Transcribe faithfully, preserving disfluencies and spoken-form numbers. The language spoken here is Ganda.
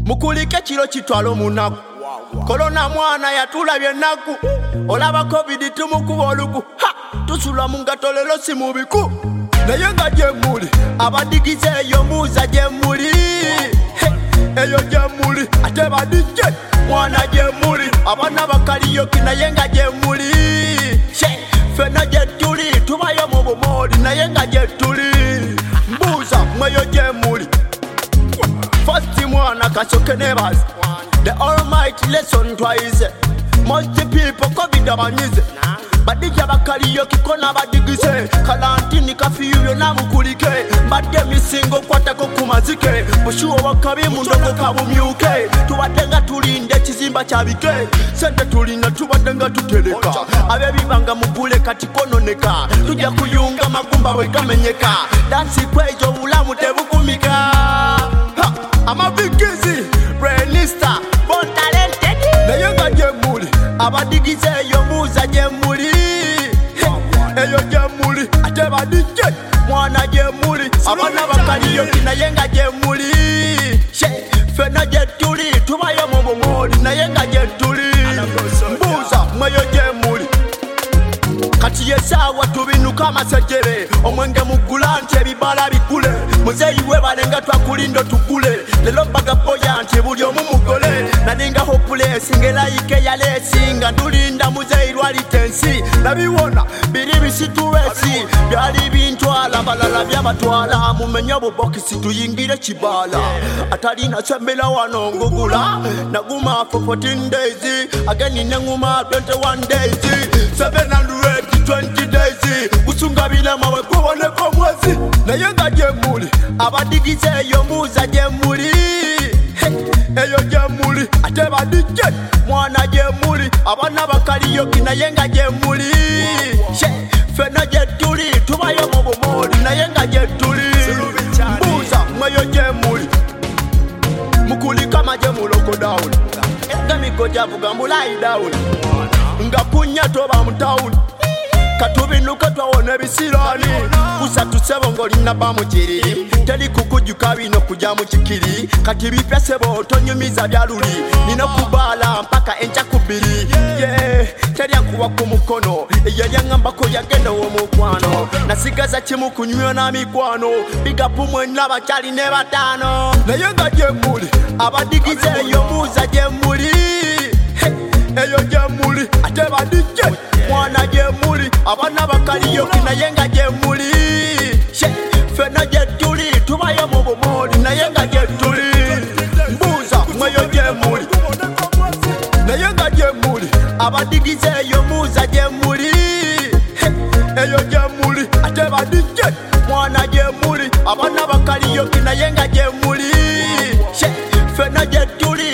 mukulike kiro kitwalo munaku korona mwana yatulabye ennaku olaba covid tumukuba oluku ha tusula mu ngato lero si mu biku naye nga gye muli abadigize eyo muuza gye muli eyo gye muli ate badijje mwana gye muli abaana bakaliyoki naye nga gye muli fena gye tuli tubayo mu bumoli naye nga gye tuli mbuuza mweyo gye muli first mwana kasoke nebazi the almighty lesson twice most people covid abanyize badija bakaliyoki kona badigize kalantini kafiyo namukulike badde misingo kwatako kumazike bushuwo wakabi mundogo kabumyuke tubadde nga tulinde ekizimba kyabike sente tulina tubadde nga tutereka abebibanga mugule kati kononeka tujja kuyunga magumba bwe gamenyeka dansi kwejo obulamu tebukumika amabigizi brainista bon talented naye nga gye muli abadigize eyo muuza gye muli eyo gye muli ate badijje mwana gye muli abaana bakaliyoki naye nga gye muli fena gye tuli tubayo mu bumoli naye nga gye tuli mbuuza mweyo gye muli kati yesaawa tubinuka amasejere omwenge mugula nti ebibala bigule muzeeyi webalenga twakulindo tugule lero bagaboya nti buli omu mugole naninga hopulesi ngelayike yalesi nga tulinda muzeeyi lwalitensi nabiwona biri bisituwesi byali bintwala balala byabatwala mumenye obubokisi tuyingire kibaala atalina sembera wano ngugula naguma for fourteen days ageni nenguma twenty-one days seven hundred twenty days kusunga bilama wekuboneko mwezi naye nga gye muli abadigize eyo muuza gye muli eyo gye muli ate badijje mwana gye muli abaana bakaliyoki naye nga gye muli fena gye tuli tubayo mu bumoli naye nga gye tuli mbuuza mweyo gye muli mukulika maje mu lockdown gamigo javuga mulayi down nga kunya toba mu town katubinuka twawona ebisirani kusatu sebo ng'olina ba mu kiriri teri kukujuka bino kujja mu kikiri kati bipya sebo otonyumiza byaluli nina kubaala mpaka enkya kubiri teri akuwa ku mukono eyali aŋŋambako yagenda w'omukwano nasigaza kimu kunywa n'amikwano bigapu mwenna bakyali ne bataano naye nga gye muli abadigize eyo muuza gye muli eyo gye muli ate badijje mwana gye muli abaana bakaliyoki naye nga gye muli fena gye tuli tubayo mu bumoli naye nga gye tuli mbuuza mweyo gye muli naye nga gye muli abadigize eyo muuza gye muli eyo gye muli ate badijje mwana gye muli abaana bakaliyoki naye nga gye muli fena gye tuli